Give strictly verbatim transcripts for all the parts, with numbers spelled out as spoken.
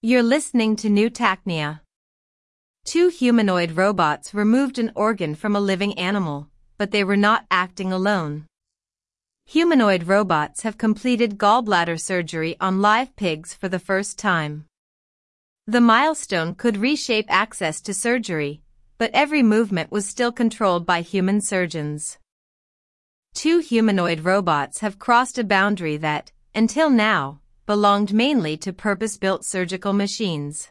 You're listening to New Tachnia. Two humanoid robots removed an organ from a living animal, but they were not acting alone. Humanoid robots have completed gallbladder surgery on live pigs for the first time. The milestone could reshape access to surgery, but every movement was still controlled by human surgeons. Two humanoid robots have crossed a boundary that, until now, belonged mainly to purpose-built surgical machines.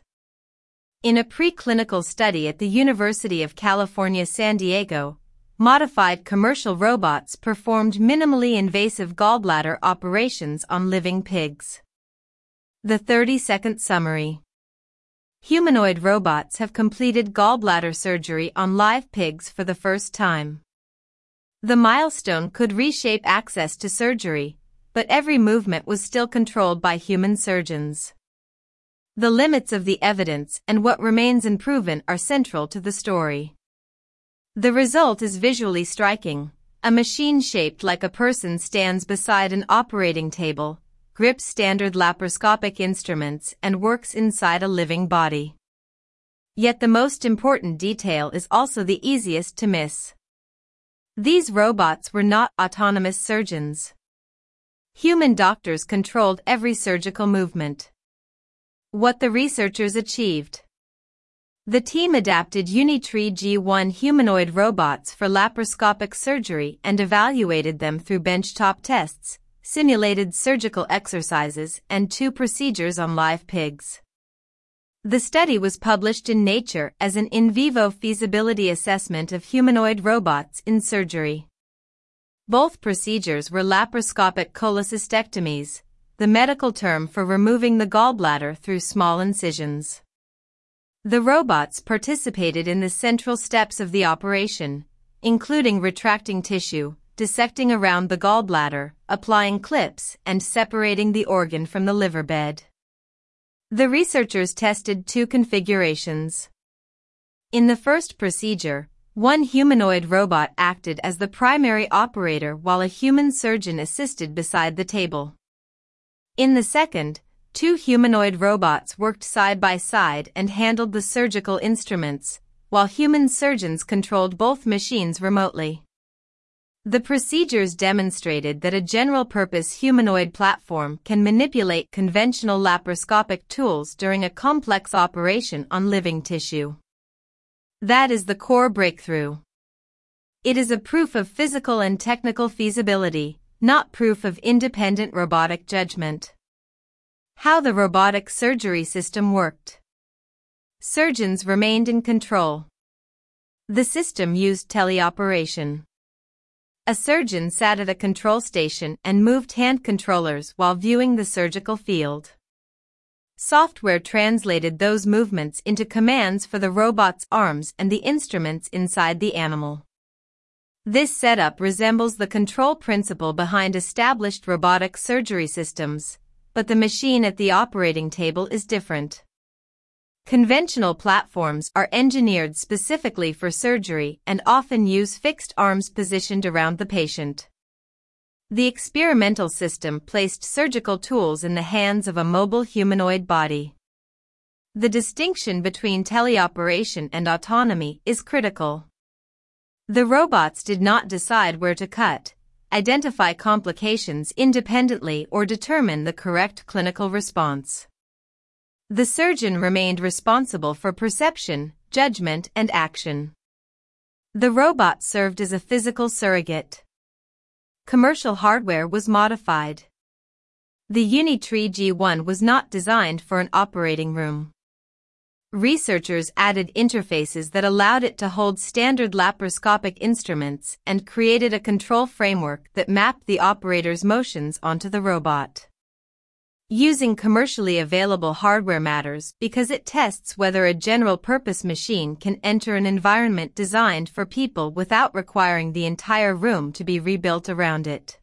In a preclinical study at the University of California, San Diego, modified commercial robots performed minimally invasive gallbladder operations on living pigs. The thirty-second summary. Humanoid robots have completed gallbladder surgery on live pigs for the first time. The milestone could reshape access to surgery, but every movement was still controlled by human surgeons. The limits of the evidence and what remains unproven are central to the story. The result is visually striking. A machine shaped like a person stands beside an operating table, grips standard laparoscopic instruments, and works inside a living body. Yet the most important detail is also the easiest to miss. These robots were not autonomous surgeons. Human doctors controlled every surgical movement. What the researchers achieved. The team adapted Unitree G one humanoid robots for laparoscopic surgery and evaluated them through benchtop tests, simulated surgical exercises, and two procedures on live pigs. The study was published in Nature as an in vivo feasibility assessment of humanoid robots in surgery. Both procedures were laparoscopic cholecystectomies, the medical term for removing the gallbladder through small incisions. The robots participated in the central steps of the operation, including retracting tissue, dissecting around the gallbladder, applying clips, and separating the organ from the liver bed. The researchers tested two configurations. In the first procedure, one humanoid robot acted as the primary operator while a human surgeon assisted beside the table. In the second, two humanoid robots worked side by side and handled the surgical instruments, while human surgeons controlled both machines remotely. The procedures demonstrated that a general-purpose humanoid platform can manipulate conventional laparoscopic tools during a complex operation on living tissue. That is the core breakthrough. It is a proof of physical and technical feasibility, not proof of independent robotic judgment. How the robotic surgery system worked. Surgeons remained in control. The system used teleoperation. A surgeon sat at a control station and moved hand controllers while viewing the surgical field. Software translated those movements into commands for the robot's arms and the instruments inside the animal. This setup resembles the control principle behind established robotic surgery systems, but the machine at the operating table is different. Conventional platforms are engineered specifically for surgery and often use fixed arms positioned around the patient. The experimental system placed surgical tools in the hands of a mobile humanoid body. The distinction between teleoperation and autonomy is critical. The robots did not decide where to cut, identify complications independently, or determine the correct clinical response. The surgeon remained responsible for perception, judgment, and action. The robot served as a physical surrogate. Commercial hardware was modified. The Unitree G one was not designed for an operating room. Researchers added interfaces that allowed it to hold standard laparoscopic instruments and created a control framework that mapped the operator's motions onto the robot. Using commercially available hardware matters because it tests whether a general-purpose machine can enter an environment designed for people without requiring the entire room to be rebuilt around it.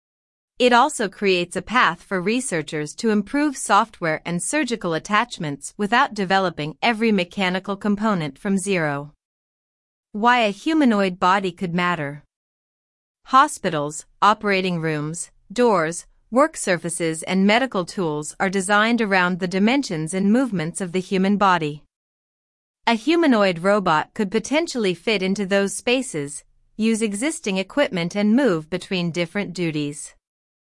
It also creates a path for researchers to improve software and surgical attachments without developing every mechanical component from zero. Why a humanoid body could matter. Hospitals, operating rooms, doors, work surfaces and medical tools are designed around the dimensions and movements of the human body. A humanoid robot could potentially fit into those spaces, use existing equipment and move between different duties.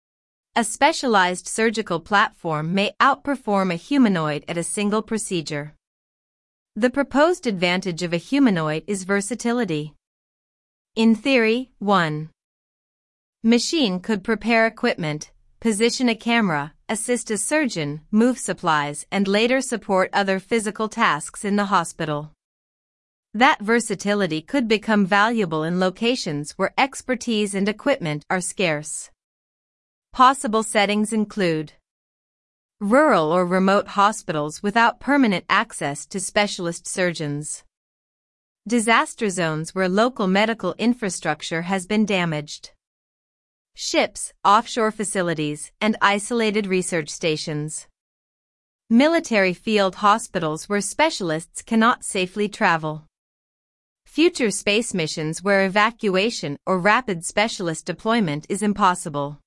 A specialized surgical platform may outperform a humanoid at a single procedure. The proposed advantage of a humanoid is versatility. In theory, one machine could prepare equipment, position a camera, assist a surgeon, move supplies, and later support other physical tasks in the hospital. That versatility could become valuable in locations where expertise and equipment are scarce. Possible settings include rural or remote hospitals without permanent access to specialist surgeons, disaster zones where local medical infrastructure has been damaged, ships, offshore facilities, and isolated research stations, military field hospitals where specialists cannot safely travel, future space missions where evacuation or rapid specialist deployment is impossible.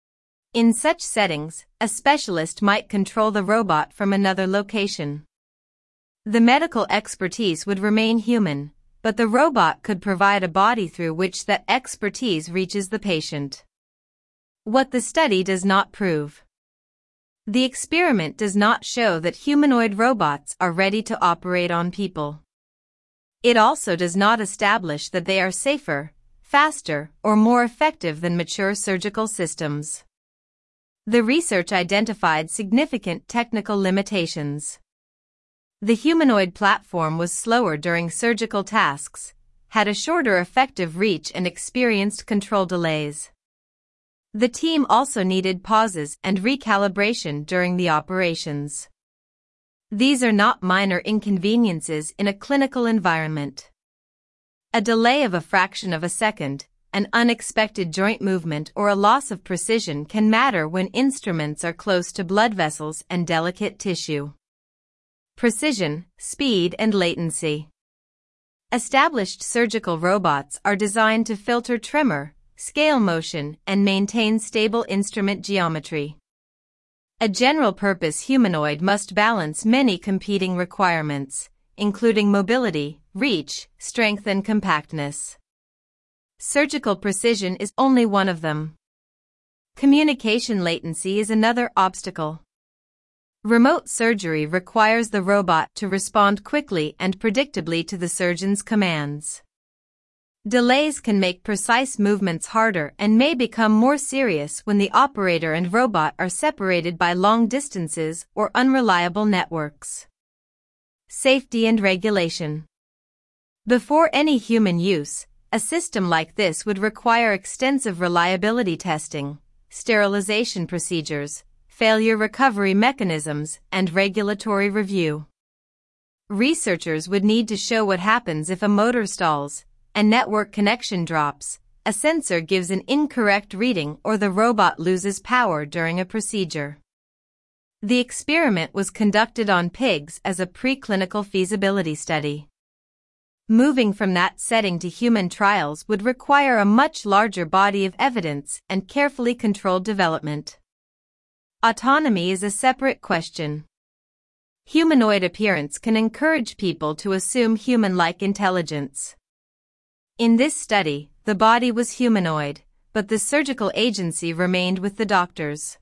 In such settings, a specialist might control the robot from another location. The medical expertise would remain human, but the robot could provide a body through which that expertise reaches the patient. What the study does not prove. The experiment does not show that humanoid robots are ready to operate on people. It also does not establish that they are safer, faster, or more effective than mature surgical systems. The research identified significant technical limitations. The humanoid platform was slower during surgical tasks, had a shorter effective reach and experienced control delays. The team also needed pauses and recalibration during the operations. These are not minor inconveniences in a clinical environment. A delay of a fraction of a second, an unexpected joint movement or a loss of precision can matter when instruments are close to blood vessels and delicate tissue. Precision, speed, and latency. Established surgical robots are designed to filter tremor, scale motion, and maintain stable instrument geometry. A general-purpose humanoid must balance many competing requirements, including mobility, reach, strength, and compactness. Surgical precision is only one of them. Communication latency is another obstacle. Remote surgery requires the robot to respond quickly and predictably to the surgeon's commands. Delays can make precise movements harder and may become more serious when the operator and robot are separated by long distances or unreliable networks. Safety and regulation. Before any human use, a system like this would require extensive reliability testing, sterilization procedures, failure recovery mechanisms, and regulatory review. Researchers would need to show what happens if a motor stalls, a network connection drops, a sensor gives an incorrect reading, or the robot loses power during a procedure. The experiment was conducted on pigs as a preclinical feasibility study. Moving from that setting to human trials would require a much larger body of evidence and carefully controlled development. Autonomy is a separate question. Humanoid appearance can encourage people to assume human-like intelligence. In this study, the body was humanoid, but the surgical agency remained with the doctors.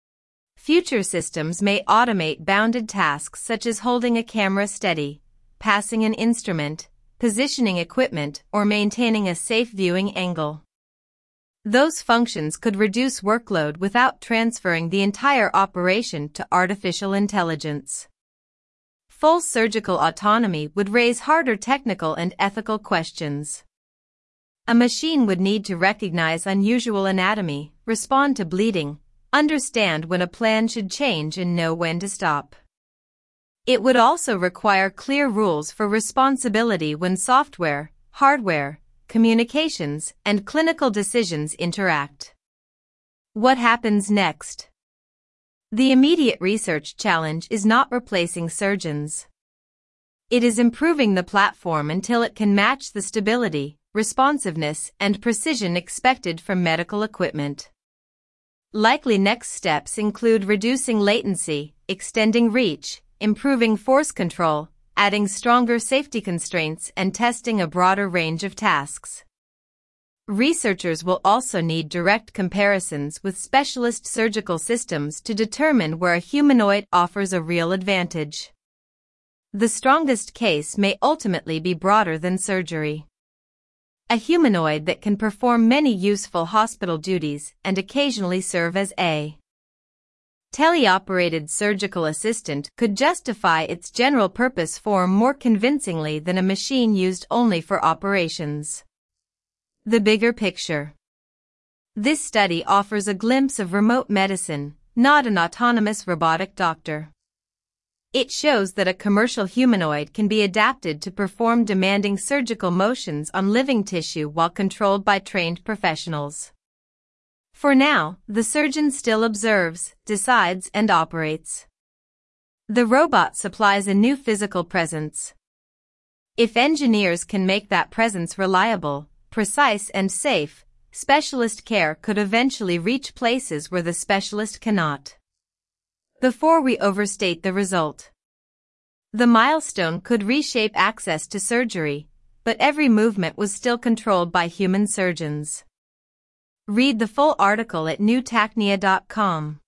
Future systems may automate bounded tasks such as holding a camera steady, passing an instrument, positioning equipment, or maintaining a safe viewing angle. Those functions could reduce workload without transferring the entire operation to artificial intelligence. Full surgical autonomy would raise harder technical and ethical questions. A machine would need to recognize unusual anatomy, respond to bleeding, understand when a plan should change, and know when to stop. It would also require clear rules for responsibility when software, hardware, communications, and clinical decisions interact. What happens next? The immediate research challenge is not replacing surgeons. It is improving the platform until it can match the stability, responsiveness, and precision expected from medical equipment. Likely next steps include reducing latency, extending reach, improving force control, adding stronger safety constraints, and testing a broader range of tasks. Researchers will also need direct comparisons with specialist surgical systems to determine where a humanoid offers a real advantage. The strongest case may ultimately be broader than surgery. A humanoid that can perform many useful hospital duties and occasionally serve as a teleoperated surgical assistant could justify its general-purpose form more convincingly than a machine used only for operations. The bigger picture. This study offers a glimpse of remote medicine, not an autonomous robotic doctor. It shows that a commercial humanoid can be adapted to perform demanding surgical motions on living tissue while controlled by trained professionals. For now, the surgeon still observes, decides, and operates. The robot supplies a new physical presence. If engineers can make that presence reliable, precise, and safe, specialist care could eventually reach places where the specialist cannot. Before we overstate the result, the milestone could reshape access to surgery, but every movement was still controlled by human surgeons. Read the full article at new tacnia dot com.